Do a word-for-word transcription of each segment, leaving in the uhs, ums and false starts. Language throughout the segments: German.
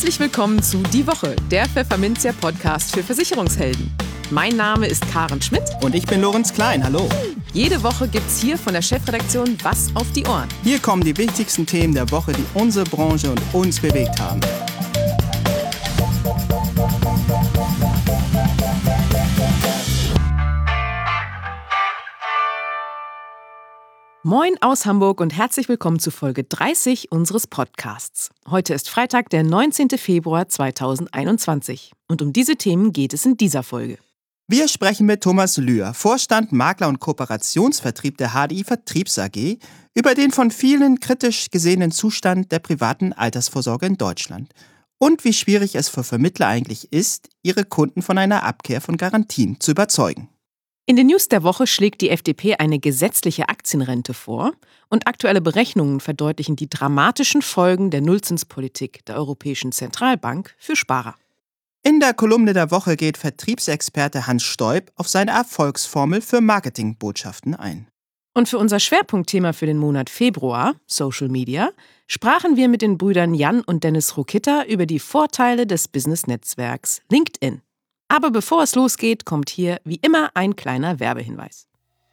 Herzlich willkommen zu Die Woche, der Pfefferminzia Podcast für Versicherungshelden. Mein Name ist Karen Schmidt. Und ich bin Lorenz Klein, hallo. Jede Woche gibt's hier von der Chefredaktion was auf die Ohren. Hier kommen die wichtigsten Themen der Woche, die unsere Branche und uns bewegt haben. Moin aus Hamburg und herzlich willkommen zu Folge dreißig unseres Podcasts. Heute ist Freitag, der neunzehnten Februar zweitausendeinundzwanzig. Und um diese Themen geht es in dieser Folge. Wir sprechen mit Thomas Lühr, Vorstand Makler- und Kooperationsvertrieb der H D I Vertriebs A G, über den von vielen kritisch gesehenen Zustand der privaten Altersvorsorge in Deutschland und wie schwierig es für Vermittler eigentlich ist, ihre Kunden von einer Abkehr von Garantien zu überzeugen. In den News der Woche schlägt die F D P eine gesetzliche Aktienrente vor und aktuelle Berechnungen verdeutlichen die dramatischen Folgen der Nullzinspolitik der Europäischen Zentralbank für Sparer. In der Kolumne der Woche geht Vertriebsexperte Hans Steub auf seine Erfolgsformel für Marketingbotschaften ein. Und für unser Schwerpunktthema für den Monat Februar, Social Media, sprachen wir mit den Brüdern Jan und Dennis Rokita über die Vorteile des Business-Netzwerks LinkedIn. Aber bevor es losgeht, kommt hier wie immer ein kleiner Werbehinweis.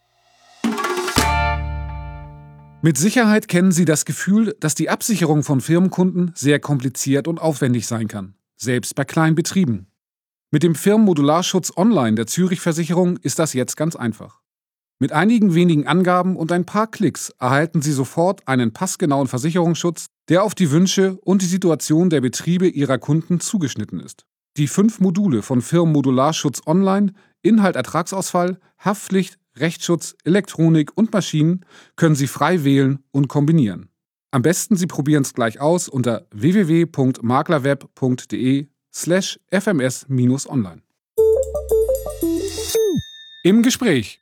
Mit Sicherheit kennen Sie das Gefühl, dass die Absicherung von Firmenkunden sehr kompliziert und aufwendig sein kann, selbst bei kleinen Betrieben. Mit dem Firmenmodularschutz Online der Zürich Versicherung ist das jetzt ganz einfach. Mit einigen wenigen Angaben und ein paar Klicks erhalten Sie sofort einen passgenauen Versicherungsschutz, der auf die Wünsche und die Situation der Betriebe Ihrer Kunden zugeschnitten ist. Die fünf Module von Firmenmodularschutz Online, Inhalt Ertragsausfall, Haftpflicht, Rechtsschutz, Elektronik und Maschinen können Sie frei wählen und kombinieren. Am besten Sie probieren es gleich aus unter w w w punkt maklerweb punkt de slash f m s online. Im Gespräch.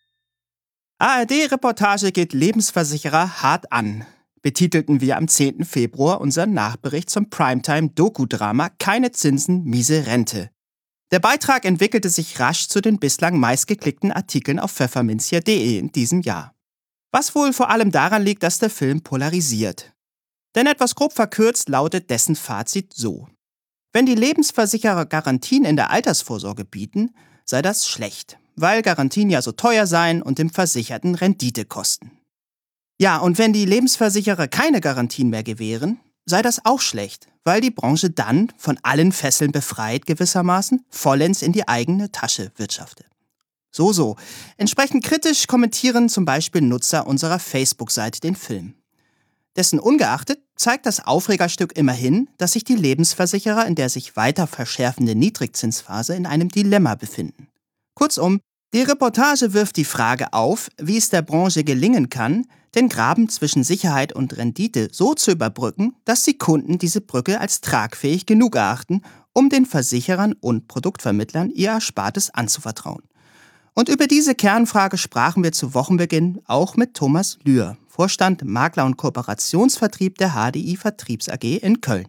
A R D-Reportage geht Lebensversicherer hart an. Betitelten wir am zehnten Februar unseren Nachbericht zum Primetime-Doku-Drama Keine Zinsen, miese Rente. Der Beitrag entwickelte sich rasch zu den bislang meistgeklickten Artikeln auf pfefferminzia punkt de in diesem Jahr. Was wohl vor allem daran liegt, dass der Film polarisiert. Denn etwas grob verkürzt lautet dessen Fazit so: Wenn die Lebensversicherer Garantien in der Altersvorsorge bieten, sei das schlecht, weil Garantien ja so teuer seien und dem Versicherten Rendite kosten. Ja, und wenn die Lebensversicherer keine Garantien mehr gewähren, sei das auch schlecht, weil die Branche dann, von allen Fesseln befreit gewissermaßen, vollends in die eigene Tasche wirtschafte. So, so. Entsprechend kritisch kommentieren zum Beispiel Nutzer unserer Facebook-Seite den Film. Dessen ungeachtet zeigt das Aufregerstück immerhin, dass sich die Lebensversicherer in der sich weiter verschärfenden Niedrigzinsphase in einem Dilemma befinden. Kurzum, die Reportage wirft die Frage auf, wie es der Branche gelingen kann, den Graben zwischen Sicherheit und Rendite so zu überbrücken, dass die Kunden diese Brücke als tragfähig genug erachten, um den Versicherern und Produktvermittlern ihr Erspartes anzuvertrauen. Und über diese Kernfrage sprachen wir zu Wochenbeginn auch mit Thomas Lühr, Vorstand Makler- und Kooperationsvertrieb der H D I Vertriebs A G in Köln.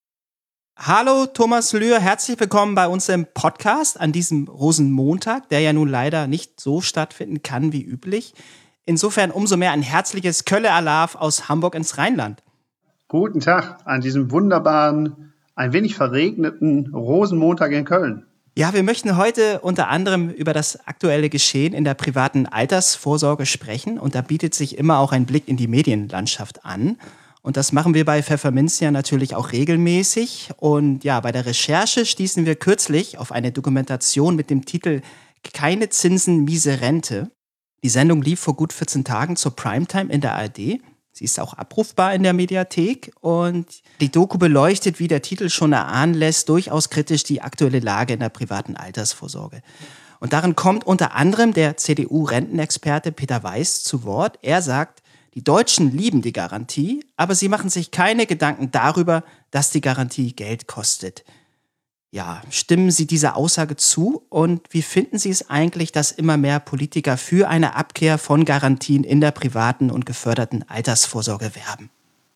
Hallo Thomas Lühr, herzlich willkommen bei uns im Podcast an diesem Rosenmontag, der ja nun leider nicht so stattfinden kann wie üblich. Insofern umso mehr ein herzliches Kölle-Alarv aus Hamburg ins Rheinland. Guten Tag an diesem wunderbaren, ein wenig verregneten Rosenmontag in Köln. Ja, wir möchten heute unter anderem über das aktuelle Geschehen in der privaten Altersvorsorge sprechen. Und da bietet sich immer auch ein Blick in die Medienlandschaft an. Und das machen wir bei Pfefferminzia natürlich auch regelmäßig. Und ja, bei der Recherche stießen wir kürzlich auf eine Dokumentation mit dem Titel Keine Zinsen, miese Rente. Die Sendung lief vor gut vierzehn Tagen zur Primetime in der A R D. Sie ist auch abrufbar in der Mediathek. Und die Doku beleuchtet, wie der Titel schon erahnen lässt, durchaus kritisch die aktuelle Lage in der privaten Altersvorsorge. Und darin kommt unter anderem der C D U-Rentenexperte Peter Weiß zu Wort. Er sagt, die Deutschen lieben die Garantie, aber sie machen sich keine Gedanken darüber, dass die Garantie Geld kostet. Ja, stimmen Sie dieser Aussage zu und wie finden Sie es eigentlich, dass immer mehr Politiker für eine Abkehr von Garantien in der privaten und geförderten Altersvorsorge werben?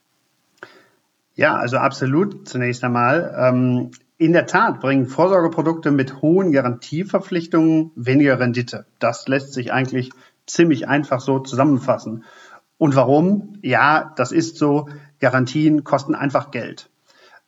Ja, also absolut zunächst einmal. Ähm, in der Tat bringen Vorsorgeprodukte mit hohen Garantieverpflichtungen weniger Rendite. Das lässt sich eigentlich ziemlich einfach so zusammenfassen. Und warum? Ja, das ist so, Garantien kosten einfach Geld.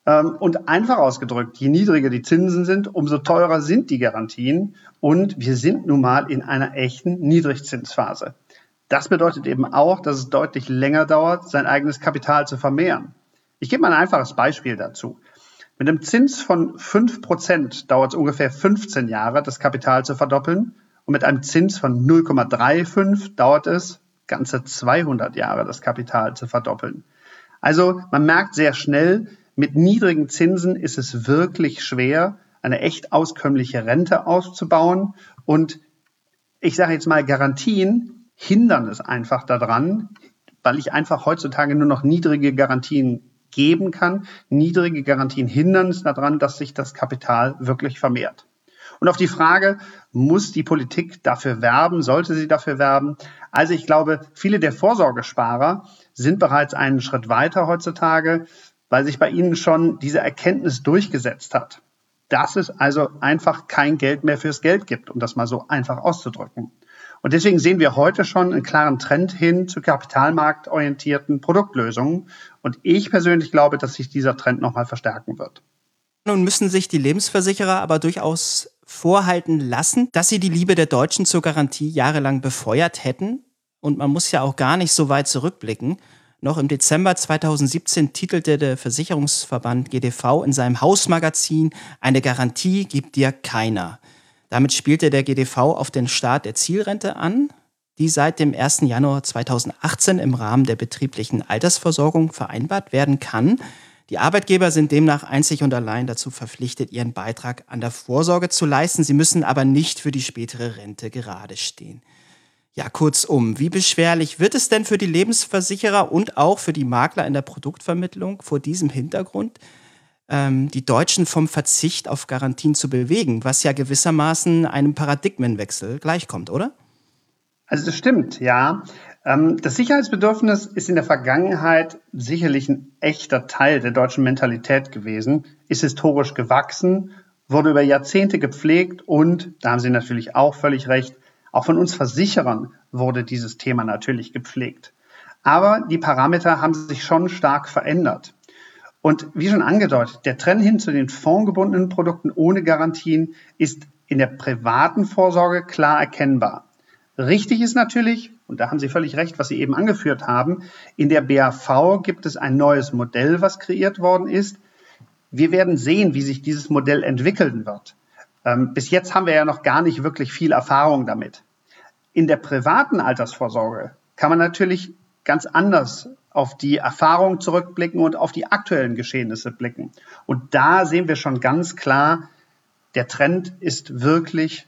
Und einfach ausgedrückt, je niedriger die Zinsen sind, umso teurer sind die Garantien. Und wir sind nun mal in einer echten Niedrigzinsphase. Das bedeutet eben auch, dass es deutlich länger dauert, sein eigenes Kapital zu vermehren. Ich gebe mal ein einfaches Beispiel dazu. Mit einem Zins von fünf Prozent dauert es ungefähr fünfzehn Jahre, das Kapital zu verdoppeln. Und mit einem Zins von null Komma fünfunddreißig dauert es ganze zweihundert Jahre, das Kapital zu verdoppeln. Also man merkt sehr schnell, mit niedrigen Zinsen ist es wirklich schwer, eine echt auskömmliche Rente auszubauen. Und ich sage jetzt mal, Garantien hindern es einfach daran, weil ich einfach heutzutage nur noch niedrige Garantien geben kann. Niedrige Garantien hindern es daran, dass sich das Kapital wirklich vermehrt. Und auf die Frage, muss die Politik dafür werben, sollte sie dafür werben? Also ich glaube, viele der Vorsorgesparer sind bereits einen Schritt weiter heutzutage, weil sich bei ihnen schon diese Erkenntnis durchgesetzt hat, dass es also einfach kein Geld mehr fürs Geld gibt, um das mal so einfach auszudrücken. Und deswegen sehen wir heute schon einen klaren Trend hin zu kapitalmarktorientierten Produktlösungen. Und ich persönlich glaube, dass sich dieser Trend nochmal verstärken wird. Nun müssen sich die Lebensversicherer aber durchaus vorhalten lassen, dass sie die Liebe der Deutschen zur Garantie jahrelang befeuert hätten. Und man muss ja auch gar nicht so weit zurückblicken. Noch im Dezember zweitausendsiebzehn titelte der Versicherungsverband G D V in seinem Hausmagazin, eine Garantie gibt dir keiner. Damit spielte der G D V auf den Start der Zielrente an, die seit dem ersten Januar zweitausendachtzehn im Rahmen der betrieblichen Altersversorgung vereinbart werden kann. Die Arbeitgeber sind demnach einzig und allein dazu verpflichtet, ihren Beitrag an der Vorsorge zu leisten. Sie müssen aber nicht für die spätere Rente gerade stehen. Ja, kurzum, wie beschwerlich wird es denn für die Lebensversicherer und auch für die Makler in der Produktvermittlung vor diesem Hintergrund, ähm, die Deutschen vom Verzicht auf Garantien zu bewegen, was ja gewissermaßen einem Paradigmenwechsel gleichkommt, oder? Also das stimmt, ja. Ähm, das Sicherheitsbedürfnis ist in der Vergangenheit sicherlich ein echter Teil der deutschen Mentalität gewesen, ist historisch gewachsen, wurde über Jahrzehnte gepflegt und, da haben Sie natürlich auch völlig recht, auch von uns Versicherern wurde dieses Thema natürlich gepflegt. Aber die Parameter haben sich schon stark verändert. Und wie schon angedeutet, der Trend hin zu den fondgebundenen Produkten ohne Garantien ist in der privaten Vorsorge klar erkennbar. Richtig ist natürlich, und da haben Sie völlig recht, was Sie eben angeführt haben, in der B A V gibt es ein neues Modell, was kreiert worden ist. Wir werden sehen, wie sich dieses Modell entwickeln wird. Ähm, bis jetzt haben wir ja noch gar nicht wirklich viel Erfahrung damit. In der privaten Altersvorsorge kann man natürlich ganz anders auf die Erfahrung zurückblicken und auf die aktuellen Geschehnisse blicken. Und da sehen wir schon ganz klar, der Trend ist wirklich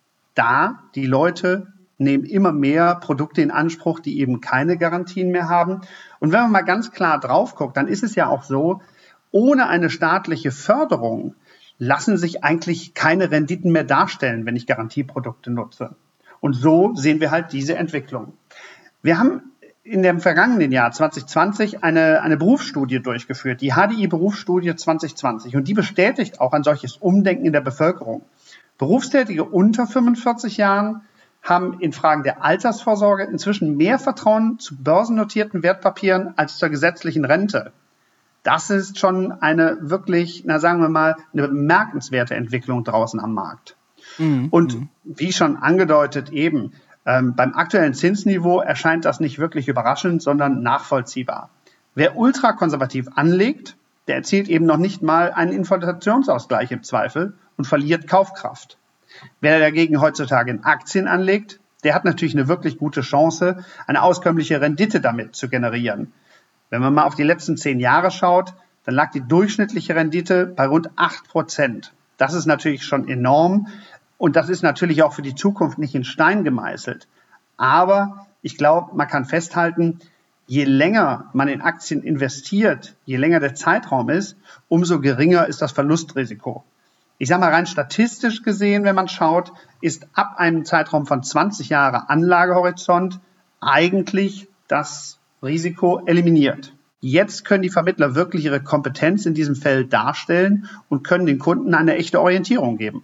da. Die Leute nehmen immer mehr Produkte in Anspruch, die eben keine Garantien mehr haben. Und wenn man mal ganz klar drauf guckt, dann ist es ja auch so, ohne eine staatliche Förderung lassen sich eigentlich keine Renditen mehr darstellen, wenn ich Garantieprodukte nutze. Und so sehen wir halt diese Entwicklung. Wir haben in dem vergangenen Jahr zwanzig zwanzig eine, eine Berufsstudie durchgeführt, die H D I-Berufsstudie zwanzig zwanzig. Und die bestätigt auch ein solches Umdenken in der Bevölkerung. Berufstätige unter fünfundvierzig Jahren haben in Fragen der Altersvorsorge inzwischen mehr Vertrauen zu börsennotierten Wertpapieren als zur gesetzlichen Rente. Das ist schon eine wirklich, na sagen wir mal, eine bemerkenswerte Entwicklung draußen am Markt. Mhm. Und wie schon angedeutet eben, ähm, beim aktuellen Zinsniveau erscheint das nicht wirklich überraschend, sondern nachvollziehbar. Wer ultrakonservativ anlegt, der erzielt eben noch nicht mal einen Inflationsausgleich im Zweifel und verliert Kaufkraft. Wer dagegen heutzutage in Aktien anlegt, der hat natürlich eine wirklich gute Chance, eine auskömmliche Rendite damit zu generieren. Wenn man mal auf die letzten zehn Jahre schaut, dann lag die durchschnittliche Rendite bei rund acht Prozent. Das ist natürlich schon enorm und das ist natürlich auch für die Zukunft nicht in Stein gemeißelt. Aber ich glaube, man kann festhalten, je länger man in Aktien investiert, je länger der Zeitraum ist, umso geringer ist das Verlustrisiko. Ich sage mal rein statistisch gesehen, wenn man schaut, ist ab einem Zeitraum von zwanzig Jahre Anlagehorizont eigentlich das Risiko eliminiert. Jetzt können die Vermittler wirklich ihre Kompetenz in diesem Feld darstellen und können den Kunden eine echte Orientierung geben.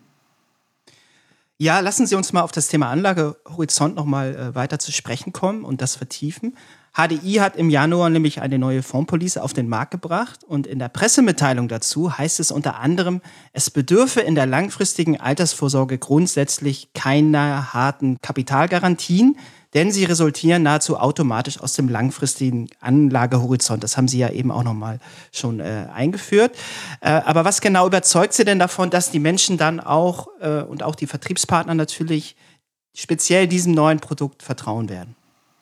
Ja, lassen Sie uns mal auf das Thema Anlagehorizont noch mal äh, weiter zu sprechen kommen und das vertiefen. H D I hat im Januar nämlich eine neue Fondspolice auf den Markt gebracht und in der Pressemitteilung dazu heißt es unter anderem, es bedürfe in der langfristigen Altersvorsorge grundsätzlich keiner harten Kapitalgarantien, denn sie resultieren nahezu automatisch aus dem langfristigen Anlagehorizont. Das haben Sie ja eben auch nochmal schon äh, eingeführt. Äh, aber was genau überzeugt Sie denn davon, dass die Menschen dann auch äh, und auch die Vertriebspartner natürlich speziell diesem neuen Produkt vertrauen werden?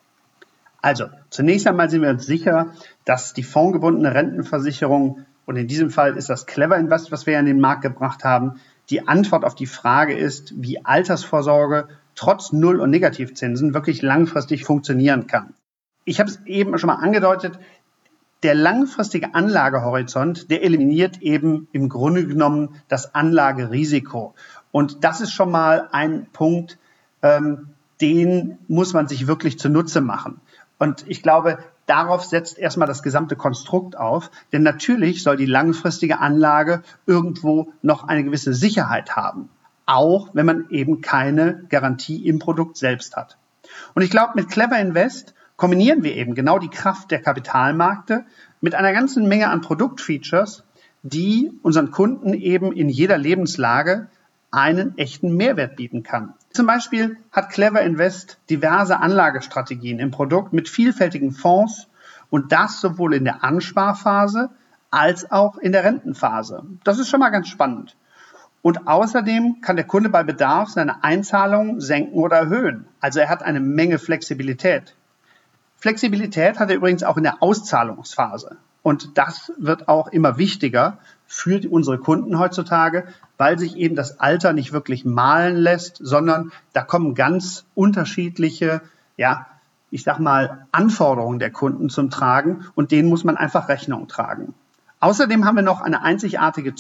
Also, zunächst einmal sind wir uns sicher, dass die fondgebundene Rentenversicherung, und in diesem Fall ist das Clever Invest, was wir ja in den Markt gebracht haben, die Antwort auf die Frage ist, wie Altersvorsorge trotz Null- und Negativzinsen wirklich langfristig funktionieren kann. Ich habe es eben schon mal angedeutet, der langfristige Anlagehorizont, der eliminiert eben im Grunde genommen das Anlagerisiko. Und das ist schon mal ein Punkt, ähm, den muss man sich wirklich zunutze machen. Und ich glaube, darauf setzt erstmal das gesamte Konstrukt auf. Denn natürlich soll die langfristige Anlage irgendwo noch eine gewisse Sicherheit haben. Auch wenn man eben keine Garantie im Produkt selbst hat. Und ich glaube, mit Clever Invest kombinieren wir eben genau die Kraft der Kapitalmärkte mit einer ganzen Menge an Produktfeatures, die unseren Kunden eben in jeder Lebenslage einen echten Mehrwert bieten kann. Zum Beispiel hat Clever Invest diverse Anlagestrategien im Produkt mit vielfältigen Fonds und das sowohl in der Ansparphase als auch in der Rentenphase. Das ist schon mal ganz spannend. Und außerdem kann der Kunde bei Bedarf seine Einzahlungen senken oder erhöhen. Also er hat eine Menge Flexibilität. Flexibilität hat er übrigens auch in der Auszahlungsphase. Und das wird auch immer wichtiger für unsere Kunden heutzutage, weil sich eben das Alter nicht wirklich malen lässt, sondern da kommen ganz unterschiedliche, ja, ich sag mal, Anforderungen der Kunden zum Tragen und denen muss man einfach Rechnung tragen. Außerdem haben wir noch eine einzigartige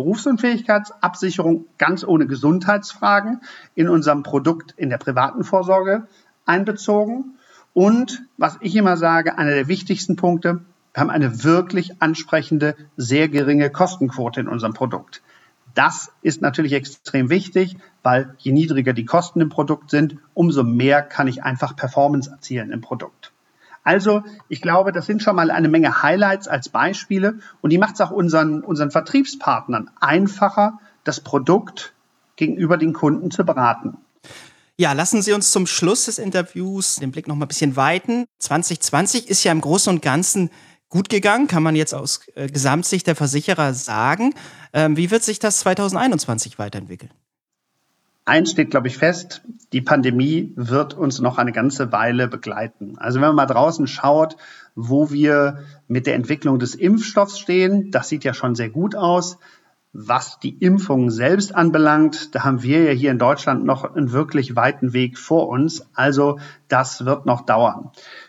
Zusatzberufsunfähigkeitsabsicherung ganz ohne Gesundheitsfragen in unserem Produkt in der privaten Vorsorge einbezogen. Und was ich immer sage, einer der wichtigsten Punkte, wir haben eine wirklich ansprechende, sehr geringe Kostenquote in unserem Produkt. Das ist natürlich extrem wichtig, weil je niedriger die Kosten im Produkt sind, umso mehr kann ich einfach Performance erzielen im Produkt. Also, ich glaube, das sind schon mal eine Menge Highlights als Beispiele und die macht es auch unseren, unseren Vertriebspartnern einfacher, das Produkt gegenüber den Kunden zu beraten. Ja, lassen Sie uns zum Schluss des Interviews den Blick noch mal ein bisschen weiten. zwanzig zwanzig ist ja im Großen und Ganzen gut gegangen, kann man jetzt aus äh, Gesamtsicht der Versicherer sagen. Ähm, wie wird sich das zwanzig einundzwanzig weiterentwickeln? Eins steht, glaube ich, fest, die Pandemie wird uns noch eine ganze Weile begleiten. Also wenn man mal draußen schaut, wo wir mit der Entwicklung des Impfstoffs stehen, das sieht ja schon sehr gut aus. Was die Impfung selbst anbelangt, da haben wir ja hier in Deutschland noch einen wirklich weiten Weg vor uns. Also das wird noch dauern.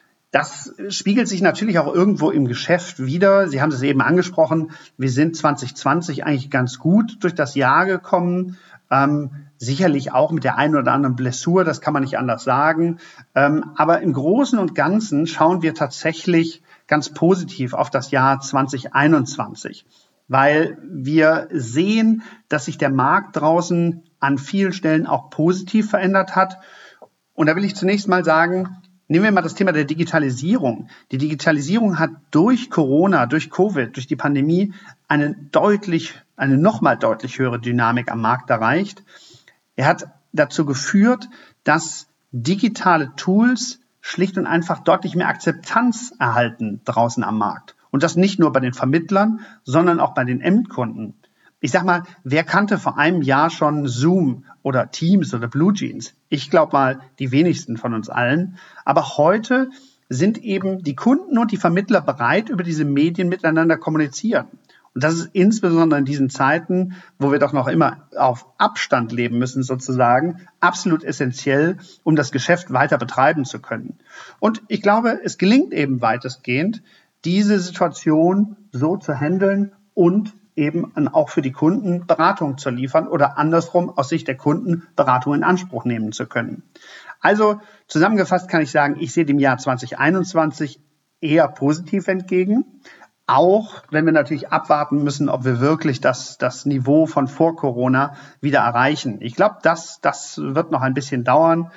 Das spiegelt sich natürlich auch irgendwo im Geschäft wider. Sie haben es eben angesprochen, wir sind zwanzig zwanzig eigentlich ganz gut durch das Jahr gekommen. Ähm, sicherlich auch mit der einen oder anderen Blessur, das kann man nicht anders sagen. Ähm, aber im Großen und Ganzen schauen wir tatsächlich ganz positiv auf das Jahr zwanzig einundzwanzig. Weil wir sehen, dass sich der Markt draußen an vielen Stellen auch positiv verändert hat. Und da will ich zunächst mal sagen, nehmen wir mal das Thema der Digitalisierung. Die Digitalisierung hat durch Corona, durch Covid, durch die Pandemie eine deutlich, eine nochmal deutlich höhere Dynamik am Markt erreicht. Er hat dazu geführt, dass digitale Tools schlicht und einfach deutlich mehr Akzeptanz erhalten draußen am Markt. Und das nicht nur bei den Vermittlern, sondern auch bei den Endkunden. Ich sag mal, wer kannte vor einem Jahr schon Zoom oder Teams oder BlueJeans? Ich glaube mal, die wenigsten von uns allen. Aber heute sind eben die Kunden und die Vermittler bereit, über diese Medien miteinander kommunizieren. Und das ist insbesondere in diesen Zeiten, wo wir doch noch immer auf Abstand leben müssen sozusagen, absolut essentiell, um das Geschäft weiter betreiben zu können. Und ich glaube, es gelingt eben weitestgehend, diese Situation so zu handeln und eben auch für die Kunden Beratung zu liefern oder andersrum aus Sicht der Kunden Beratung in Anspruch nehmen zu können. Also zusammengefasst kann ich sagen, ich sehe dem Jahr zwanzig einundzwanzig eher positiv entgegen, auch wenn wir natürlich abwarten müssen, ob wir wirklich das, das Niveau von vor Corona wieder erreichen. Ich glaube, das, das wird noch ein bisschen dauern.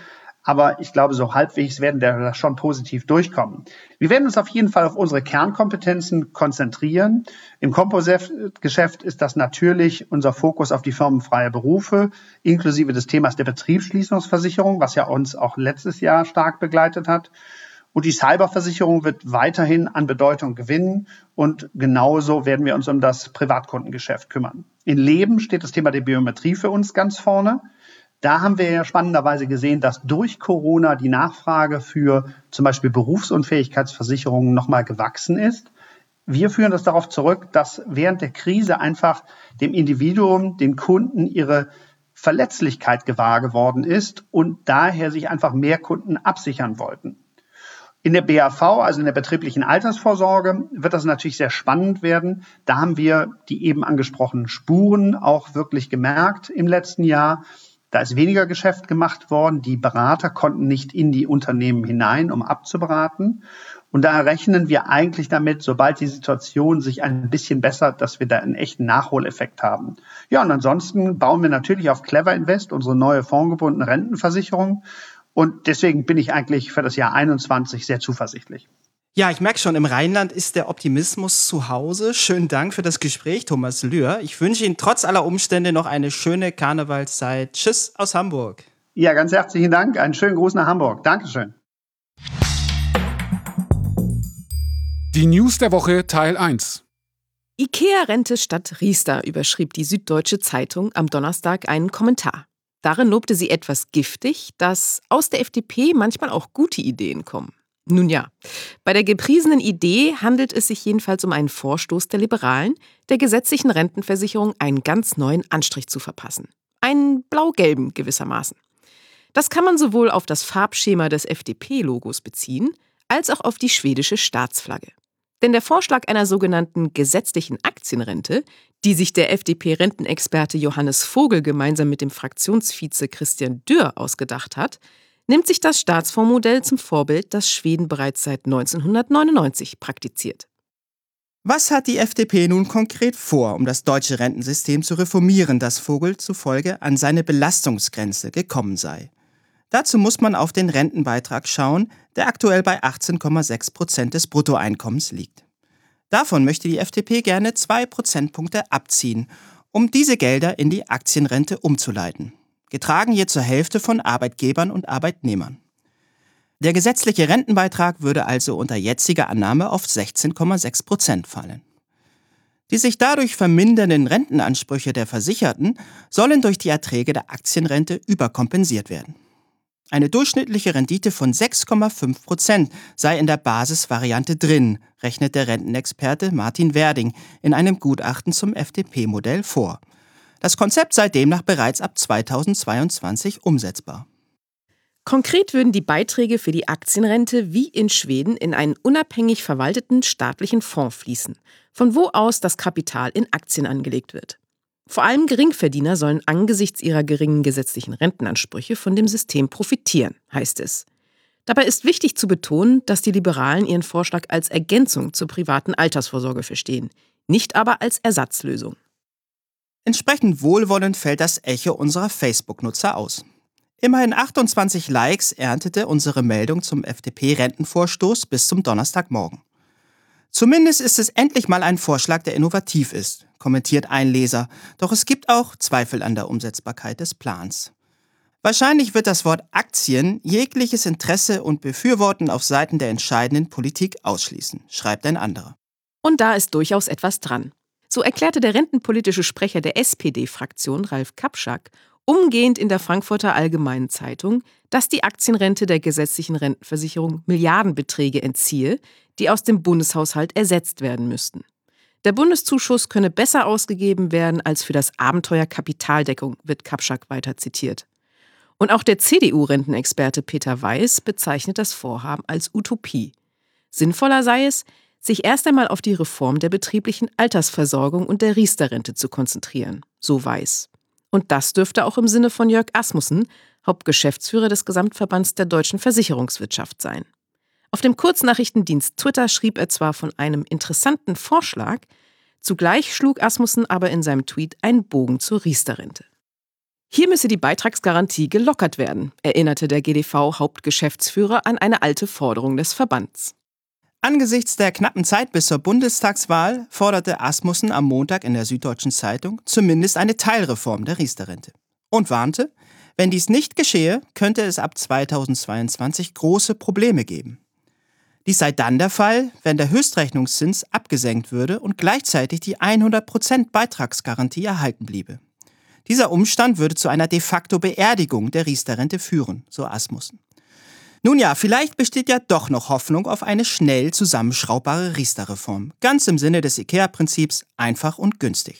aber ich glaube, so halbwegs werden wir da schon positiv durchkommen. Wir werden uns auf jeden Fall auf unsere Kernkompetenzen konzentrieren. Im Compo-Geschäft ist das natürlich unser Fokus auf die firmenfreie Berufe, inklusive des Themas der Betriebsschließungsversicherung, was ja uns auch letztes Jahr stark begleitet hat. Und die Cyberversicherung wird weiterhin an Bedeutung gewinnen und genauso werden wir uns um das Privatkundengeschäft kümmern. In Leben steht das Thema der Biometrie für uns ganz vorne. Da haben wir ja spannenderweise gesehen, dass durch Corona die Nachfrage für zum Beispiel Berufsunfähigkeitsversicherungen nochmal gewachsen ist. Wir führen das darauf zurück, dass während der Krise einfach dem Individuum, den Kunden ihre Verletzlichkeit gewahr geworden ist und daher sich einfach mehr Kunden absichern wollten. In der B A V, also in der betrieblichen Altersvorsorge, wird das natürlich sehr spannend werden. Da haben wir die eben angesprochenen Spuren auch wirklich gemerkt im letzten Jahr. Da ist weniger Geschäft gemacht worden. Die Berater konnten nicht in die Unternehmen hinein, um abzuberaten. Und da rechnen wir eigentlich damit, sobald die Situation sich ein bisschen bessert, dass wir da einen echten Nachholeffekt haben. Ja, und ansonsten bauen wir natürlich auf Clever Invest, unsere neue fondgebundene Rentenversicherung. Und deswegen bin ich eigentlich für das Jahr einundzwanzig sehr zuversichtlich. Ja, ich merke schon, im Rheinland ist der Optimismus zu Hause. Schönen Dank für das Gespräch, Thomas Lühr. Ich wünsche Ihnen trotz aller Umstände noch eine schöne Karnevalszeit. Tschüss aus Hamburg. Ja, ganz herzlichen Dank. Einen schönen Gruß nach Hamburg. Dankeschön. Die News der Woche Teil eins. IKEA-Rente statt Riester, überschrieb die Süddeutsche Zeitung am Donnerstag einen Kommentar. Darin lobte sie etwas giftig, dass aus der F D P manchmal auch gute Ideen kommen. Nun ja, bei der gepriesenen Idee handelt es sich jedenfalls um einen Vorstoß der Liberalen, der gesetzlichen Rentenversicherung einen ganz neuen Anstrich zu verpassen. Einen blau-gelben gewissermaßen. Das kann man sowohl auf das Farbschema des F D P-Logos beziehen, als auch auf die schwedische Staatsflagge. Denn der Vorschlag einer sogenannten gesetzlichen Aktienrente, die sich der F D P-Rentenexperte Johannes Vogel gemeinsam mit dem Fraktionsvize Christian Dürr ausgedacht hat, nimmt sich das Staatsfondsmodell zum Vorbild, das Schweden bereits seit neunzehnhundertneunundneunzig praktiziert. Was hat die F D P nun konkret vor, um das deutsche Rentensystem zu reformieren, das Vogel zufolge an seine Belastungsgrenze gekommen sei? Dazu muss man auf den Rentenbeitrag schauen, der aktuell bei achtzehn Komma sechs Prozent des Bruttoeinkommens liegt. Davon möchte die F D P gerne zwei Prozentpunkte abziehen, um diese Gelder in die Aktienrente umzuleiten. Getragen je zur Hälfte von Arbeitgebern und Arbeitnehmern. Der gesetzliche Rentenbeitrag würde also unter jetziger Annahme auf sechzehn Komma sechs Prozent fallen. Die sich dadurch vermindernden Rentenansprüche der Versicherten sollen durch die Erträge der Aktienrente überkompensiert werden. Eine durchschnittliche Rendite von sechs Komma fünf Prozent sei in der Basisvariante drin, rechnet der Rentenexperte Martin Werding in einem Gutachten zum F D P-Modell vor. Das Konzept sei demnach bereits ab zweitausendzweiundzwanzig umsetzbar. Konkret würden die Beiträge für die Aktienrente wie in Schweden in einen unabhängig verwalteten staatlichen Fonds fließen, von wo aus das Kapital in Aktien angelegt wird. Vor allem Geringverdiener sollen angesichts ihrer geringen gesetzlichen Rentenansprüche von dem System profitieren, heißt es. Dabei ist wichtig zu betonen, dass die Liberalen ihren Vorschlag als Ergänzung zur privaten Altersvorsorge verstehen, nicht aber als Ersatzlösung. Entsprechend wohlwollend fällt das Echo unserer Facebook-Nutzer aus. Immerhin achtundzwanzig Likes erntete unsere Meldung zum F D P-Rentenvorstoß bis zum Donnerstagmorgen. Zumindest ist es endlich mal ein Vorschlag, der innovativ ist, kommentiert ein Leser, doch es gibt auch Zweifel an der Umsetzbarkeit des Plans. Wahrscheinlich wird das Wort Aktien jegliches Interesse und Befürworten auf Seiten der entscheidenden Politik ausschließen, schreibt ein anderer. Und da ist durchaus etwas dran. So erklärte der rentenpolitische Sprecher der S P D-Fraktion, Ralf Kapschak, umgehend in der Frankfurter Allgemeinen Zeitung, dass die Aktienrente der gesetzlichen Rentenversicherung Milliardenbeträge entziehe, die aus dem Bundeshaushalt ersetzt werden müssten. Der Bundeszuschuss könne besser ausgegeben werden als für das Abenteuer Kapitaldeckung, wird Kapschak weiter zitiert. Und auch der C D U-Rentenexperte Peter Weiß bezeichnet das Vorhaben als Utopie. Sinnvoller sei es, sich erst einmal auf die Reform der betrieblichen Altersversorgung und der Riester-Rente zu konzentrieren, so Weiß. Und das dürfte auch im Sinne von Jörg Asmussen, Hauptgeschäftsführer des Gesamtverbands der deutschen Versicherungswirtschaft, sein. Auf dem Kurznachrichtendienst Twitter schrieb er zwar von einem interessanten Vorschlag, zugleich schlug Asmussen aber in seinem Tweet einen Bogen zur Riester-Rente. Hier müsse die Beitragsgarantie gelockert werden, erinnerte der G D V-Hauptgeschäftsführer an eine alte Forderung des Verbands. Angesichts der knappen Zeit bis zur Bundestagswahl forderte Asmussen am Montag in der Süddeutschen Zeitung zumindest eine Teilreform der Riester-Rente und warnte, wenn dies nicht geschehe, könnte es ab zweitausendzweiundzwanzig große Probleme geben. Dies sei dann der Fall, wenn der Höchstrechnungszins abgesenkt würde und gleichzeitig die hundert Prozent Beitragsgarantie erhalten bliebe. Dieser Umstand würde zu einer de facto Beerdigung der Riester-Rente führen, so Asmussen. Nun ja, vielleicht besteht ja doch noch Hoffnung auf eine schnell zusammenschraubbare Riester-Reform. Ganz im Sinne des IKEA-Prinzips, einfach und günstig.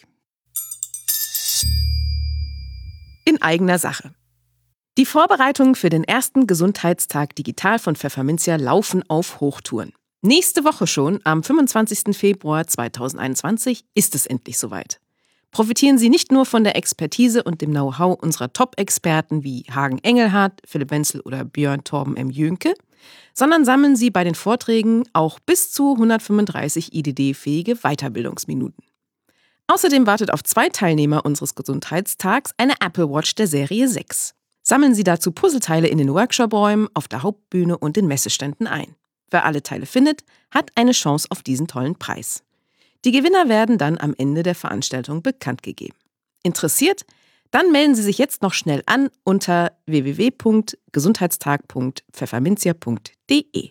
In eigener Sache. Die Vorbereitungen für den ersten Gesundheitstag digital von Pfefferminzia laufen auf Hochtouren. Nächste Woche schon, am fünfundzwanzigsten Februar zweitausendeinundzwanzig, ist es endlich soweit. Profitieren Sie nicht nur von der Expertise und dem Know-how unserer Top-Experten wie Hagen Engelhardt, Philipp Wenzel oder Björn Torben M. Jönke, sondern sammeln Sie bei den Vorträgen auch bis zu hundertfünfunddreißig I D D-fähige Weiterbildungsminuten. Außerdem wartet auf zwei Teilnehmer unseres Gesundheitstags eine Apple Watch der Serie sechs. Sammeln Sie dazu Puzzleteile in den Workshop-Räumen, auf der Hauptbühne und den Messeständen ein. Wer alle Teile findet, hat eine Chance auf diesen tollen Preis. Die Gewinner werden dann am Ende der Veranstaltung bekannt gegeben. Interessiert? Dann melden Sie sich jetzt noch schnell an unter w w w punkt gesundheitstag punkt pfefferminzia punkt d e.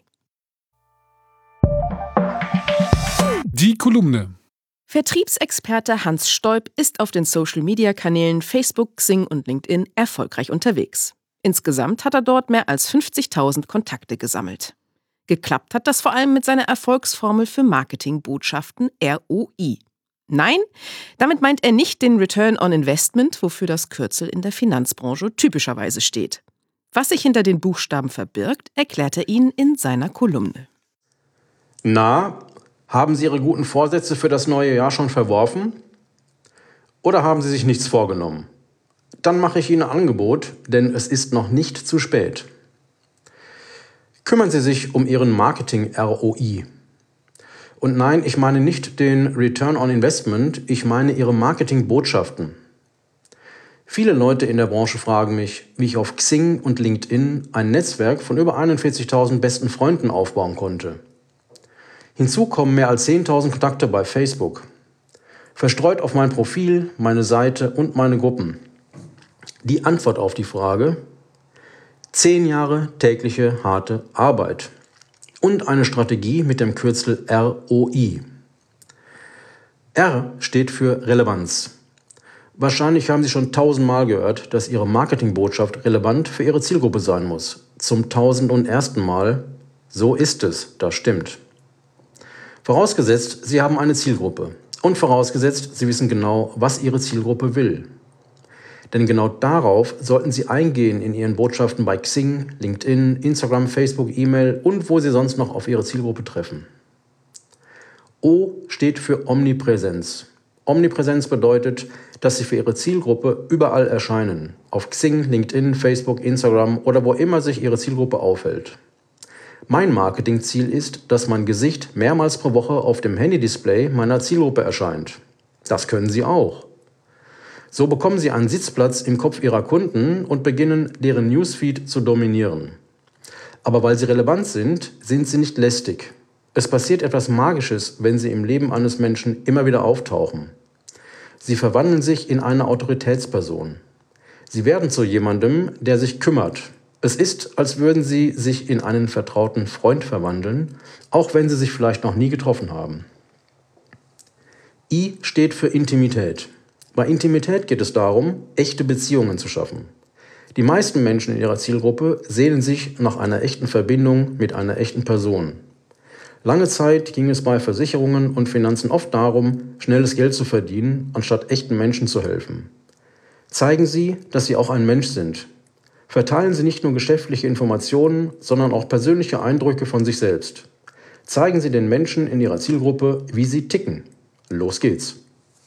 Die Kolumne. Vertriebsexperte Hans Stolp ist auf den Social-Media-Kanälen Facebook, Xing und LinkedIn erfolgreich unterwegs. Insgesamt hat er dort mehr als fünfzigtausend Kontakte gesammelt. Geklappt hat das vor allem mit seiner Erfolgsformel für Marketingbotschaften R O I. Nein, damit meint er nicht den Return on Investment, wofür das Kürzel in der Finanzbranche typischerweise steht. Was sich hinter den Buchstaben verbirgt, erklärt er Ihnen in seiner Kolumne. Na, haben Sie Ihre guten Vorsätze für das neue Jahr schon verworfen? Oder haben Sie sich nichts vorgenommen? Dann mache ich Ihnen ein Angebot, denn es ist noch nicht zu spät. Kümmern Sie sich um Ihren Marketing-R O I. Und nein, ich meine nicht den Return on Investment, ich meine Ihre Marketingbotschaften. Viele Leute in der Branche fragen mich, wie ich auf Xing und LinkedIn ein Netzwerk von über einundvierzigtausend besten Freunden aufbauen konnte. Hinzu kommen mehr als zehntausend Kontakte bei Facebook. Verstreut auf mein Profil, meine Seite und meine Gruppen. Die Antwort auf die Frage: Zehn Jahre tägliche harte Arbeit und eine Strategie mit dem Kürzel R O I. R steht für Relevanz. Wahrscheinlich haben Sie schon tausendmal gehört, dass Ihre Marketingbotschaft relevant für Ihre Zielgruppe sein muss. Zum tausend und ersten Mal, so ist es, das stimmt. Vorausgesetzt, Sie haben eine Zielgruppe und vorausgesetzt, Sie wissen genau, was Ihre Zielgruppe will. Denn genau darauf sollten Sie eingehen in Ihren Botschaften bei Xing, LinkedIn, Instagram, Facebook, E-Mail und wo Sie sonst noch auf Ihre Zielgruppe treffen. O steht für Omnipräsenz. Omnipräsenz bedeutet, dass Sie für Ihre Zielgruppe überall erscheinen. Auf Xing, LinkedIn, Facebook, Instagram oder wo immer sich Ihre Zielgruppe aufhält. Mein Marketingziel ist, dass mein Gesicht mehrmals pro Woche auf dem Handy-Display meiner Zielgruppe erscheint. Das können Sie auch. So bekommen Sie einen Sitzplatz im Kopf Ihrer Kunden und beginnen, deren Newsfeed zu dominieren. Aber weil Sie relevant sind, sind Sie nicht lästig. Es passiert etwas Magisches, wenn Sie im Leben eines Menschen immer wieder auftauchen. Sie verwandeln sich in eine Autoritätsperson. Sie werden zu jemandem, der sich kümmert. Es ist, als würden Sie sich in einen vertrauten Freund verwandeln, auch wenn Sie sich vielleicht noch nie getroffen haben. I steht für Intimität. Bei Intimität geht es darum, echte Beziehungen zu schaffen. Die meisten Menschen in ihrer Zielgruppe sehnen sich nach einer echten Verbindung mit einer echten Person. Lange Zeit ging es bei Versicherungen und Finanzen oft darum, schnelles Geld zu verdienen, anstatt echten Menschen zu helfen. Zeigen Sie, dass Sie auch ein Mensch sind. Verteilen Sie nicht nur geschäftliche Informationen, sondern auch persönliche Eindrücke von sich selbst. Zeigen Sie den Menschen in Ihrer Zielgruppe, wie sie ticken. Los geht's!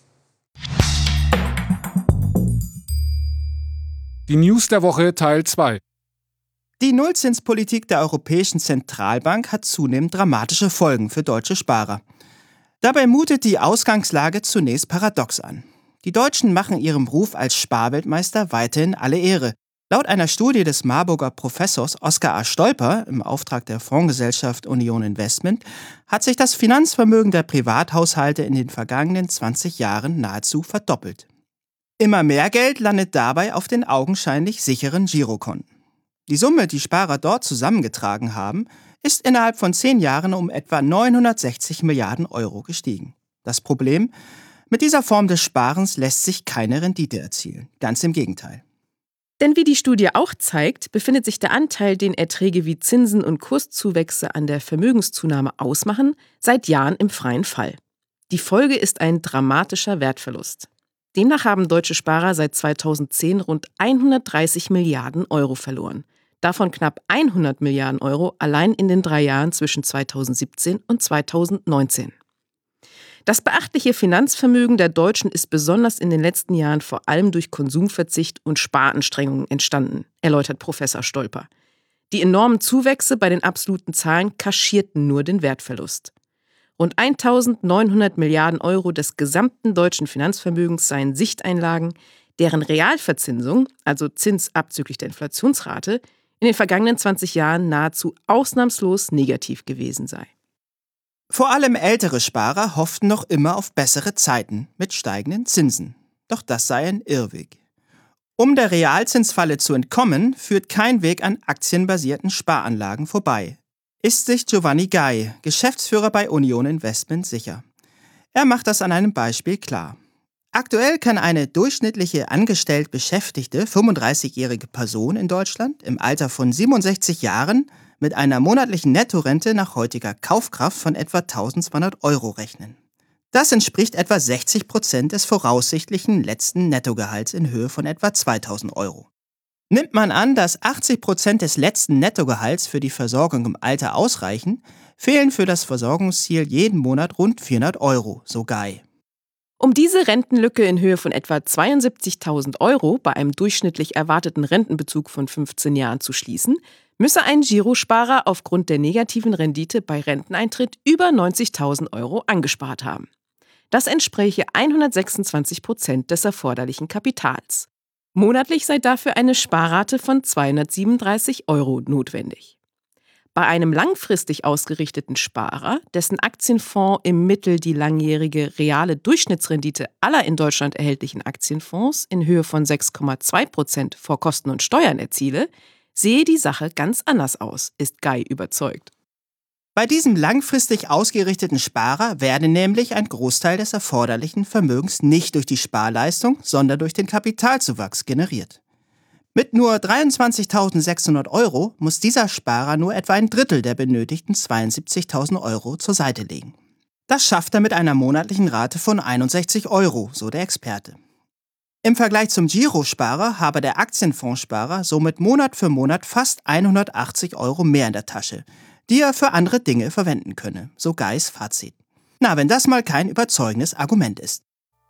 Die News der Woche Teil zwei. Die Nullzinspolitik der Europäischen Zentralbank hat zunehmend dramatische Folgen für deutsche Sparer. Dabei mutet die Ausgangslage zunächst paradox an. Die Deutschen machen ihrem Ruf als Sparweltmeister weiterhin alle Ehre. Laut einer Studie des Marburger Professors Oskar A. Stolper im Auftrag der Fondsgesellschaft Union Investment hat sich das Finanzvermögen der Privathaushalte in den vergangenen zwanzig Jahren nahezu verdoppelt. Immer mehr Geld landet dabei auf den augenscheinlich sicheren Girokonten. Die Summe, die Sparer dort zusammengetragen haben, ist innerhalb von zehn Jahren um etwa neunhundertsechzig Milliarden Euro gestiegen. Das Problem? Mit dieser Form des Sparens lässt sich keine Rendite erzielen. Ganz im Gegenteil. Denn wie die Studie auch zeigt, befindet sich der Anteil, den Erträge wie Zinsen und Kurszuwächse an der Vermögenszunahme ausmachen, seit Jahren im freien Fall. Die Folge ist ein dramatischer Wertverlust. Demnach haben deutsche Sparer seit zweitausendzehn rund hundertdreißig Milliarden Euro verloren. Davon knapp hundert Milliarden Euro allein in den drei Jahren zwischen zweitausendsiebzehn und zweitausendneunzehn. Das beachtliche Finanzvermögen der Deutschen ist besonders in den letzten Jahren vor allem durch Konsumverzicht und Sparanstrengungen entstanden, erläutert Professor Stolper. Die enormen Zuwächse bei den absoluten Zahlen kaschierten nur den Wertverlust. Rund eintausendneunhundert Milliarden Euro des gesamten deutschen Finanzvermögens seien Sichteinlagen, deren Realverzinsung, also Zins abzüglich der Inflationsrate, in den vergangenen zwanzig Jahren nahezu ausnahmslos negativ gewesen sei. Vor allem ältere Sparer hofften noch immer auf bessere Zeiten mit steigenden Zinsen. Doch das sei ein Irrweg. Um der Realzinsfalle zu entkommen, führt kein Weg an aktienbasierten Sparanlagen vorbei. Ist sich Giovanni Gai, Geschäftsführer bei Union Investment, sicher. Er macht das an einem Beispiel klar. Aktuell kann eine durchschnittliche angestellt beschäftigte fünfunddreißigjährige Person in Deutschland im Alter von siebenundsechzig Jahren mit einer monatlichen Nettorente nach heutiger Kaufkraft von etwa eintausendzweihundert Euro rechnen. Das entspricht etwa sechzig Prozent des voraussichtlichen letzten Nettogehalts in Höhe von etwa zweitausend Euro. Nimmt man an, dass achtzig Prozent des letzten Nettogehalts für die Versorgung im Alter ausreichen, fehlen für das Versorgungsziel jeden Monat rund vierhundert Euro, so Gai. Um diese Rentenlücke in Höhe von etwa zweiundsiebzigtausend Euro bei einem durchschnittlich erwarteten Rentenbezug von fünfzehn Jahren zu schließen, müsse ein Girosparer aufgrund der negativen Rendite bei Renteneintritt über neunzigtausend Euro angespart haben. Das entspräche hundertsechsundzwanzig Prozent des erforderlichen Kapitals. Monatlich sei dafür eine Sparrate von zweihundertsiebenunddreißig Euro notwendig. Bei einem langfristig ausgerichteten Sparer, dessen Aktienfonds im Mittel die langjährige reale Durchschnittsrendite aller in Deutschland erhältlichen Aktienfonds in Höhe von sechs Komma zwei Prozent vor Kosten und Steuern erziele, sehe die Sache ganz anders aus, ist Gai überzeugt. Bei diesem langfristig ausgerichteten Sparer werde nämlich ein Großteil des erforderlichen Vermögens nicht durch die Sparleistung, sondern durch den Kapitalzuwachs generiert. Mit nur dreiundzwanzigtausendsechshundert Euro muss dieser Sparer nur etwa ein Drittel der benötigten zweiundsiebzigtausend Euro zur Seite legen. Das schafft er mit einer monatlichen Rate von einundsechzig Euro, so der Experte. Im Vergleich zum Girosparer habe der Aktienfondssparer somit Monat für Monat fast hundertachtzig Euro mehr in der Tasche, die er für andere Dinge verwenden könne, so Gais Fazit. Na, wenn das mal kein überzeugendes Argument ist.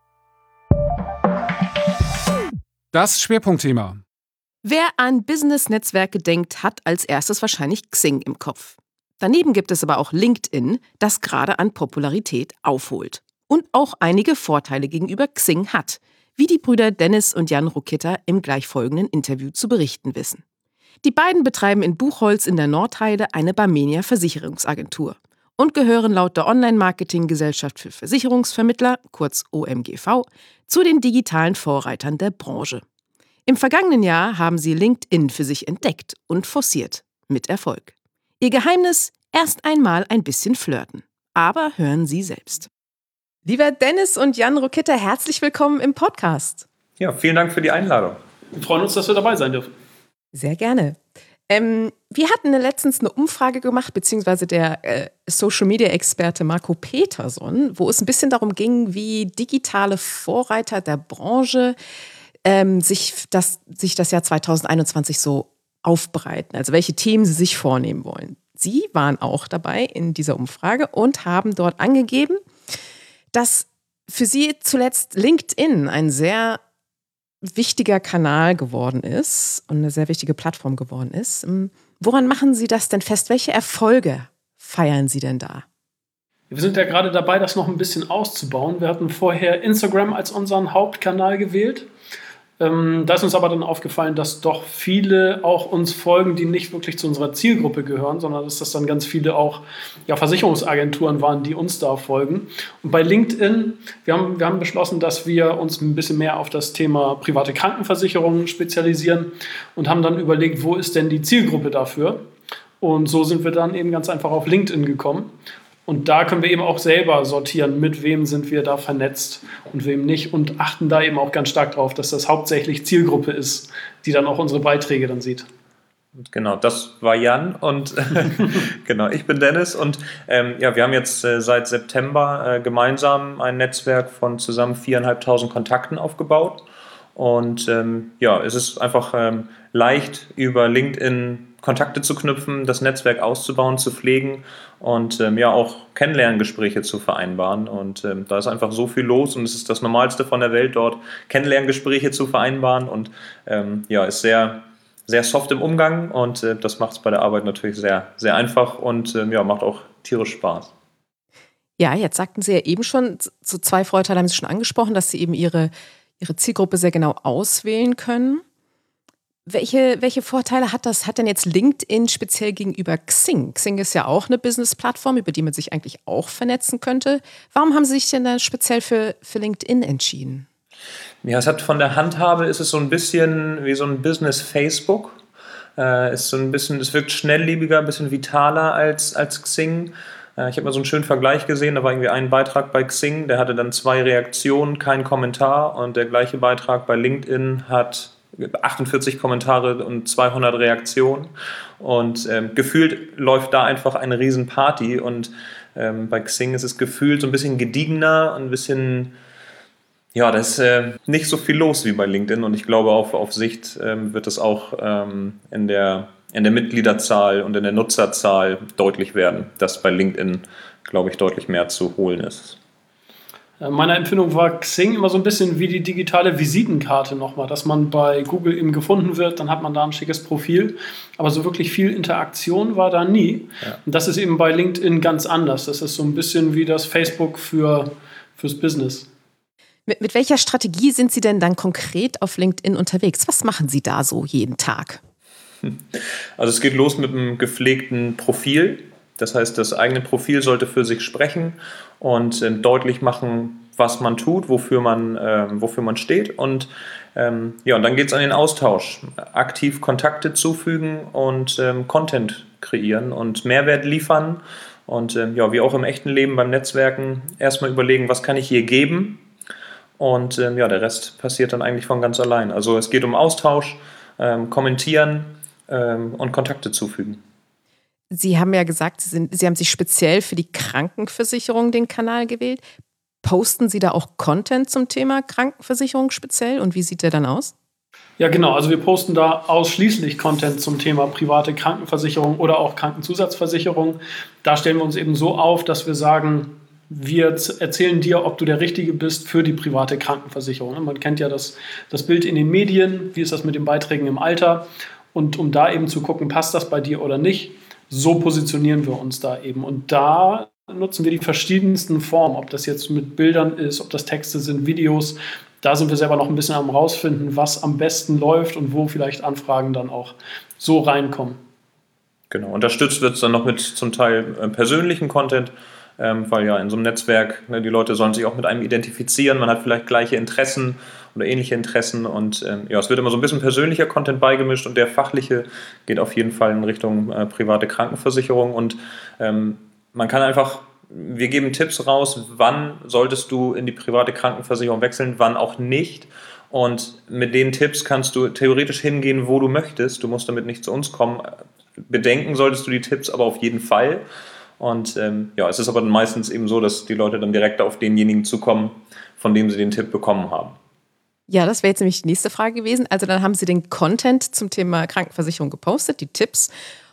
Das Schwerpunktthema. Wer an Business-Netzwerke denkt, hat als erstes wahrscheinlich Xing im Kopf. Daneben gibt es aber auch LinkedIn, das gerade an Popularität aufholt. Und auch einige Vorteile gegenüber Xing hat, wie die Brüder Dennis und Jan Rukitta im gleich folgenden Interview zu berichten wissen. Die beiden betreiben in Buchholz in der Nordheide eine Barmenia Versicherungsagentur und gehören laut der Online-Marketing-Gesellschaft für Versicherungsvermittler, kurz O M G V, zu den digitalen Vorreitern der Branche. Im vergangenen Jahr haben sie LinkedIn für sich entdeckt und forciert, mit Erfolg. Ihr Geheimnis: erst einmal ein bisschen flirten. Aber hören Sie selbst. Lieber Dennis und Jan Rukitta, herzlich willkommen im Podcast. Ja, vielen Dank für die Einladung. Wir freuen uns, dass wir dabei sein dürfen. Sehr gerne. Ähm, wir hatten letztens eine Umfrage gemacht, beziehungsweise der äh, Social-Media-Experte Marco Peterson, wo es ein bisschen darum ging, wie digitale Vorreiter der Branche ähm, sich, das, sich das Jahr zweitausendeinundzwanzig so aufbereiten, also welche Themen sie sich vornehmen wollen. Sie waren auch dabei in dieser Umfrage und haben dort angegeben, dass für Sie zuletzt LinkedIn ein sehr wichtiger Kanal geworden ist und eine sehr wichtige Plattform geworden ist. Woran machen Sie das denn fest? Welche Erfolge feiern Sie denn da? Wir sind ja gerade dabei, das noch ein bisschen auszubauen. Wir hatten vorher Instagram als unseren Hauptkanal gewählt. Ähm, da ist uns aber dann aufgefallen, dass doch viele auch uns folgen, die nicht wirklich zu unserer Zielgruppe gehören, sondern dass das dann ganz viele auch ja, Versicherungsagenturen waren, die uns da folgen. Und bei LinkedIn, wir haben, wir haben beschlossen, dass wir uns ein bisschen mehr auf das Thema private Krankenversicherungen spezialisieren und haben dann überlegt, wo ist denn die Zielgruppe dafür? Und so sind wir dann eben ganz einfach auf LinkedIn gekommen. Und da können wir eben auch selber sortieren, mit wem sind wir da vernetzt und wem nicht und achten da eben auch ganz stark drauf, dass das hauptsächlich Zielgruppe ist, die dann auch unsere Beiträge dann sieht. Genau, das war Jan und genau, ich bin Dennis und ähm, ja, wir haben jetzt äh, seit September äh, gemeinsam ein Netzwerk von zusammen viertausendfünfhundert Kontakten aufgebaut und ähm, ja, es ist einfach ähm, leicht über LinkedIn Kontakte zu knüpfen, das Netzwerk auszubauen, zu pflegen und ähm, ja auch Kennenlerngespräche zu vereinbaren. Und ähm, da ist einfach so viel los und es ist das Normalste von der Welt, dort Kennenlerngespräche zu vereinbaren und ähm, ja, ist sehr, sehr soft im Umgang und äh, das macht es bei der Arbeit natürlich sehr, sehr einfach und ähm, ja, macht auch tierisch Spaß. Ja, jetzt sagten Sie ja eben schon, so zwei Vorteile haben Sie schon angesprochen, dass Sie eben Ihre, Ihre Zielgruppe sehr genau auswählen können. Welche, welche Vorteile hat das, hat denn jetzt LinkedIn speziell gegenüber Xing? Xing ist ja auch eine Business-Plattform, über die man sich eigentlich auch vernetzen könnte. Warum haben Sie sich denn da speziell für, für LinkedIn entschieden? Ja, es hat von der Handhabe, ist es so ein bisschen wie so ein Business-Facebook. Äh, ist so ein bisschen, es wirkt schnelllebiger, ein bisschen vitaler als, als Xing. Äh, ich habe mal so einen schönen Vergleich gesehen, da war irgendwie ein Beitrag bei Xing, der hatte dann zwei Reaktionen, kein Kommentar und der gleiche Beitrag bei LinkedIn hat achtundvierzig Kommentare und zweihundert Reaktionen und ähm, gefühlt läuft da einfach eine Riesenparty und ähm, bei Xing ist es gefühlt so ein bisschen gediegener und ein bisschen, ja, da ist äh, nicht so viel los wie bei LinkedIn und ich glaube auf, auf Sicht ähm, wird es auch ähm, in der, in der Mitgliederzahl und in der Nutzerzahl deutlich werden, dass bei LinkedIn, glaube ich, deutlich mehr zu holen ist. Meine Empfindung war Xing immer so ein bisschen wie die digitale Visitenkarte nochmal, dass man bei Google eben gefunden wird, dann hat man da ein schickes Profil, aber so wirklich viel Interaktion war da nie. Ja. Und das ist eben bei LinkedIn ganz anders. Das ist so ein bisschen wie das Facebook für, fürs Business. Mit, mit welcher Strategie sind Sie denn dann konkret auf LinkedIn unterwegs? Was machen Sie da so jeden Tag? Also es geht los mit einem gepflegten Profil. Das heißt, das eigene Profil sollte für sich sprechen und äh, deutlich machen, was man tut, wofür man, äh, wofür man steht. Und, ähm, ja, und dann geht es an den Austausch. Aktiv Kontakte zufügen und ähm, Content kreieren und Mehrwert liefern. Und ähm, ja, wie auch im echten Leben beim Netzwerken, erstmal überlegen, was kann ich hier geben? Und ähm, ja, der Rest passiert dann eigentlich von ganz allein. Also es geht um Austausch, ähm, kommentieren ähm, und Kontakte zufügen. Sie haben ja gesagt, Sie, sind, Sie haben sich speziell für die Krankenversicherung den Kanal gewählt. Posten Sie da auch Content zum Thema Krankenversicherung speziell und wie sieht der dann aus? Ja, genau. Also wir posten da ausschließlich Content zum Thema private Krankenversicherung oder auch Krankenzusatzversicherung. Da stellen wir uns eben so auf, dass wir sagen, wir erzählen dir, ob du der Richtige bist für die private Krankenversicherung. Man kennt ja das, das Bild in den Medien, wie ist das mit den Beiträgen im Alter? Und um da eben zu gucken, passt das bei dir oder nicht, so positionieren wir uns da eben. Und da nutzen wir die verschiedensten Formen, ob das jetzt mit Bildern ist, ob das Texte sind, Videos. Da sind wir selber noch ein bisschen am rausfinden, was am besten läuft und wo vielleicht Anfragen dann auch so reinkommen. Genau, unterstützt wird es dann noch mit zum Teil äh, persönlichen Content, ähm, weil ja in so einem Netzwerk, ne, die Leute sollen sich auch mit einem identifizieren, man hat vielleicht gleiche Interessen oder ähnliche Interessen und ähm, ja, es wird immer so ein bisschen persönlicher Content beigemischt und der fachliche geht auf jeden Fall in Richtung äh, private Krankenversicherung und ähm, man kann einfach, wir geben Tipps raus, wann solltest du in die private Krankenversicherung wechseln, wann auch nicht. Und mit den Tipps kannst du theoretisch hingehen, wo du möchtest. Du musst damit nicht zu uns kommen. Bedenken solltest du die Tipps aber auf jeden Fall. Und ähm, ja, es ist aber dann meistens eben so, dass die Leute dann direkt auf denjenigen zukommen, von dem sie den Tipp bekommen haben. Ja, das wäre jetzt nämlich die nächste Frage gewesen. Also dann haben Sie den Content zum Thema Krankenversicherung gepostet, die Tipps.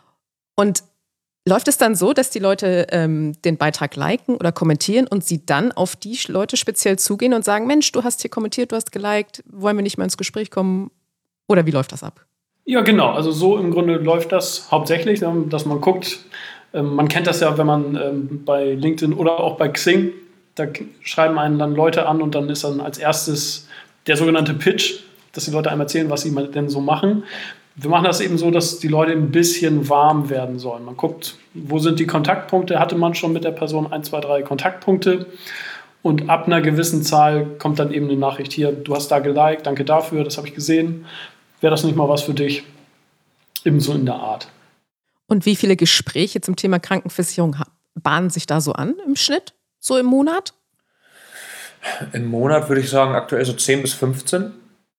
Und läuft es dann so, dass die Leute ähm, den Beitrag liken oder kommentieren und sie dann auf die Leute speziell zugehen und sagen, Mensch, du hast hier kommentiert, du hast geliked, wollen wir nicht mal ins Gespräch kommen? Oder wie läuft das ab? Ja, genau. Also so im Grunde läuft das hauptsächlich, dass man guckt, Ähm, man kennt das ja, wenn man ähm, bei LinkedIn oder auch bei Xing, da schreiben einen dann Leute an und dann ist dann als erstes der sogenannte Pitch, dass die Leute einem erzählen, was sie denn so machen. Wir machen das eben so, dass die Leute ein bisschen warm werden sollen. Man guckt, wo sind die Kontaktpunkte, hatte man schon mit der Person ein, zwei, drei Kontaktpunkte und ab einer gewissen Zahl kommt dann eben eine Nachricht hier, du hast da geliked, danke dafür, das habe ich gesehen. Wäre das nicht mal was für dich? Ebenso in der Art. Und wie viele Gespräche zum Thema Krankenversicherung bahnen sich da so an im Schnitt, so im Monat? Im Monat würde ich sagen aktuell so zehn bis fünfzehn.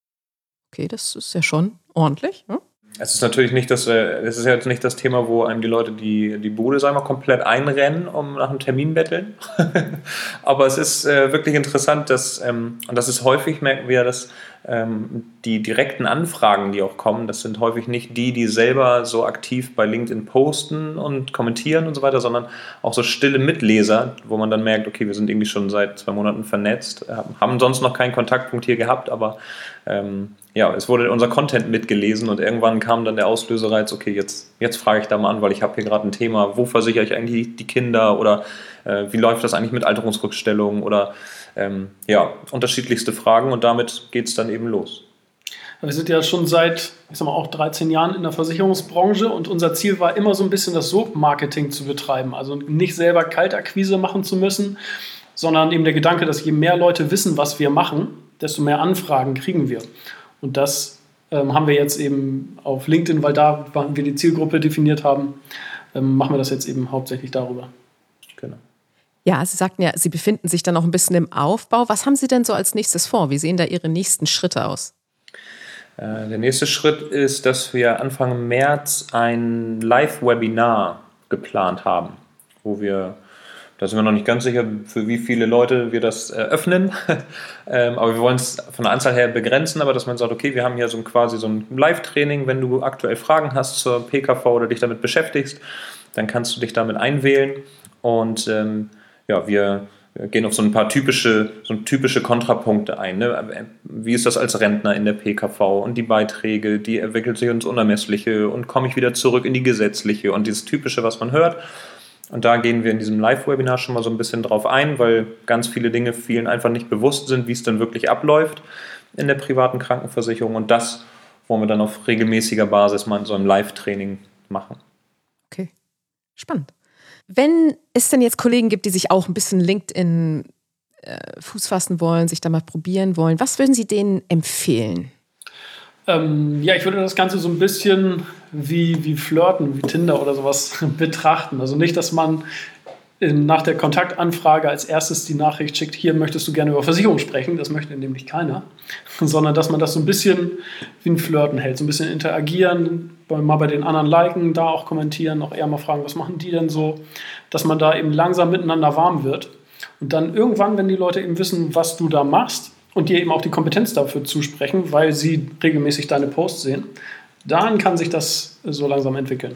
Okay, das ist ja schon ordentlich. Hm? Es ist natürlich nicht das, es ist ja jetzt nicht das Thema, wo einem die Leute die, die Bude, sagen wir, komplett einrennen, um nach einem Termin betteln. Aber es ist äh, wirklich interessant, dass, ähm, und das ist häufig, merken wir, dass ähm, die direkten Anfragen, die auch kommen, das sind häufig nicht die, die selber so aktiv bei LinkedIn posten und kommentieren und so weiter, sondern auch so stille Mitleser, wo man dann merkt, okay, wir sind irgendwie schon seit zwei Monaten vernetzt, haben sonst noch keinen Kontaktpunkt hier gehabt, aber ähm, ja, es wurde unser Content mitgelesen und irgendwann kam dann der Auslösereiz, okay, jetzt, jetzt frage ich da mal an, weil ich habe hier gerade ein Thema, wo versichere ich eigentlich die Kinder oder äh, wie läuft das eigentlich mit Alterungsrückstellungen oder ähm, ja, unterschiedlichste Fragen und damit geht es dann eben los. Wir sind ja schon seit, ich sag mal, auch dreizehn Jahren in der Versicherungsbranche und unser Ziel war immer so ein bisschen das Sog-Marketing zu betreiben, also nicht selber Kaltakquise machen zu müssen, sondern eben der Gedanke, dass je mehr Leute wissen, was wir machen, desto mehr Anfragen kriegen wir. Und das ähm, haben wir jetzt eben auf LinkedIn, weil da wir die Zielgruppe definiert haben, ähm, machen wir das jetzt eben hauptsächlich darüber. Genau. Ja, Sie sagten ja, Sie befinden sich dann auch ein bisschen im Aufbau. Was haben Sie denn so als nächstes vor? Wie sehen da Ihre nächsten Schritte aus? Äh, der nächste Schritt ist, dass wir Anfang März ein Live-Webinar geplant haben, wo wir Da sind wir noch nicht ganz sicher, für wie viele Leute wir das eröffnen. ähm, aber wir wollen es von der Anzahl her begrenzen, aber dass man sagt, okay, wir haben hier so ein, quasi so ein Live-Training, wenn du aktuell Fragen hast zur P K V oder dich damit beschäftigst, dann kannst du dich damit einwählen. Und ähm, ja, wir gehen auf so ein paar typische, so typische Kontrapunkte ein. Ne? Wie ist das als Rentner in der P K V und die Beiträge, die entwickelt sich ins Unermessliche und komme ich wieder zurück in die gesetzliche und dieses Typische, was man hört. Und da gehen wir in diesem Live-Webinar schon mal so ein bisschen drauf ein, weil ganz viele Dinge vielen einfach nicht bewusst sind, wie es dann wirklich abläuft in der privaten Krankenversicherung. Und das wollen wir dann auf regelmäßiger Basis mal in so einem Live-Training machen. Okay, spannend. Wenn es denn jetzt Kollegen gibt, die sich auch ein bisschen LinkedIn äh, Fuß fassen wollen, sich da mal probieren wollen, was würden Sie denen empfehlen? Ähm, ja, ich würde das Ganze so ein bisschen wie, wie Flirten, wie Tinder oder sowas betrachten. Also nicht, dass man in, nach der Kontaktanfrage als erstes die Nachricht schickt, hier möchtest du gerne über Versicherung sprechen, das möchte nämlich keiner, sondern dass man das so ein bisschen wie ein Flirten hält, so ein bisschen interagieren, mal bei den anderen liken, da auch kommentieren, auch eher mal fragen, was machen die denn so, dass man da eben langsam miteinander warm wird und dann irgendwann, wenn die Leute eben wissen, was du da machst, und dir eben auch die Kompetenz dafür zusprechen, weil sie regelmäßig deine Posts sehen, dann kann sich das so langsam entwickeln.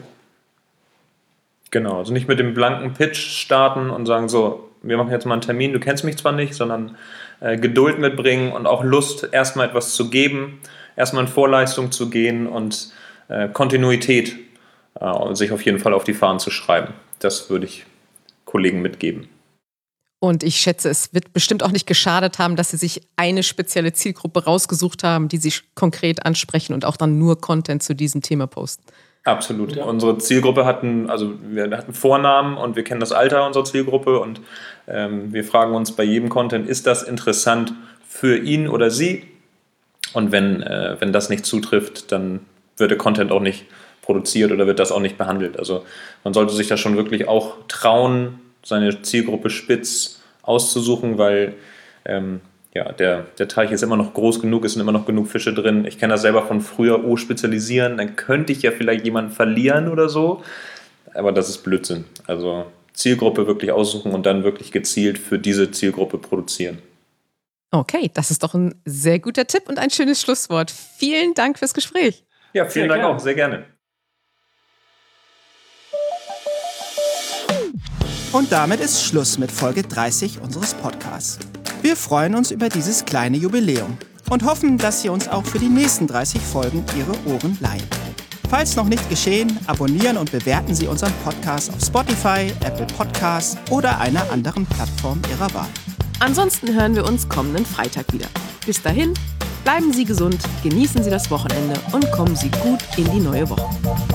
Genau, also nicht mit dem blanken Pitch starten und sagen, so, wir machen jetzt mal einen Termin, du kennst mich zwar nicht, sondern äh, Geduld mitbringen und auch Lust, erstmal etwas zu geben, erstmal in Vorleistung zu gehen und äh, Kontinuität äh, sich auf jeden Fall auf die Fahnen zu schreiben. Das würde ich Kollegen mitgeben. Und ich schätze, es wird bestimmt auch nicht geschadet haben, dass Sie sich eine spezielle Zielgruppe rausgesucht haben, die Sie konkret ansprechen und auch dann nur Content zu diesem Thema posten. Absolut. Ja. Unsere Zielgruppe hatten, also wir hatten Vornamen und wir kennen das Alter unserer Zielgruppe und ähm, wir fragen uns bei jedem Content, ist das interessant für ihn oder sie? Und wenn, äh, wenn das nicht zutrifft, dann wird der Content auch nicht produziert oder wird das auch nicht behandelt. Also man sollte sich da schon wirklich auch trauen, seine Zielgruppe spitz auszusuchen, weil ähm, ja, der, der Teich ist immer noch groß genug, es sind immer noch genug Fische drin. Ich kenne das selber von früher, oh, spezialisieren, dann könnte ich ja vielleicht jemanden verlieren oder so, aber das ist Blödsinn. Also Zielgruppe wirklich aussuchen und dann wirklich gezielt für diese Zielgruppe produzieren. Okay, das ist doch ein sehr guter Tipp und ein schönes Schlusswort. Vielen Dank fürs Gespräch. Ja, vielen Dank auch, sehr gerne. Und damit ist Schluss mit Folge dreißig unseres Podcasts. Wir freuen uns über dieses kleine Jubiläum und hoffen, dass Sie uns auch für die nächsten dreißig Folgen Ihre Ohren leihen. Falls noch nicht geschehen, abonnieren und bewerten Sie unseren Podcast auf Spotify, Apple Podcasts oder einer anderen Plattform Ihrer Wahl. Ansonsten hören wir uns kommenden Freitag wieder. Bis dahin, bleiben Sie gesund, genießen Sie das Wochenende und kommen Sie gut in die neue Woche.